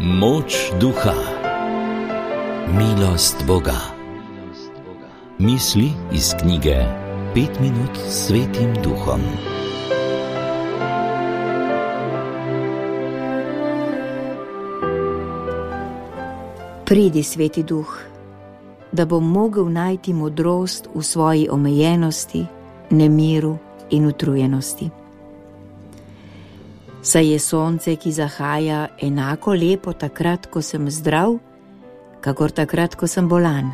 Moč duha, milost Boga. Misli iz knjige 5 minut s Svetim Duhom. Pridi, Sveti Duh, da bom mogel najti modrost v svoji omejenosti, nemiru in utrujenosti. Saj je sonce, ki zahaja, enako lepo takrat, ko sem zdrav, kakor takrat, ko sem bolan.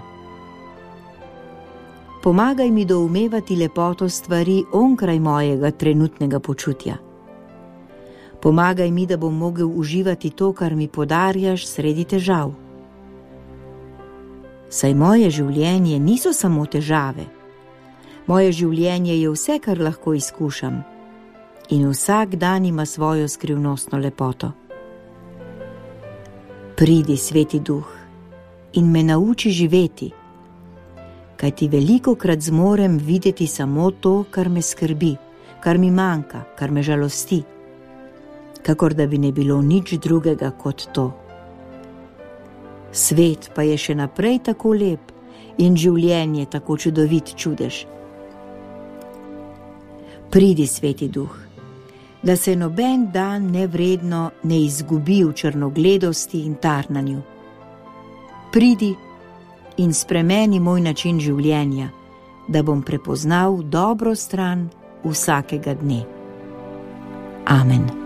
Pomagaj mi doumevati lepoto stvari onkraj mojega trenutnega počutja. Pomagaj mi, da bom mogel uživati to, kar mi podarjaš sredi težav. Saj moje življenje niso samo težave. Moje življenje je vse, kar lahko izkušam. In vsak dan ima svojo skrivnostno lepoto. Pridi, Sveti Duh, in me nauči živeti, kajti velikokrat zmorem videti samo to, kar me skrbi, kar mi manjka, kar me žalosti, kakor da bi ne bilo nič drugega kot to. Svet pa je še naprej tako lep in življenje tako čudovit čudež. Pridi, Sveti Duh, da se noben dan nevredno ne izgubi v črnogledosti in tarnanju. Pridi in spremeni moj način življenja, da bom prepoznal dobro stran vsakega dne. Amen.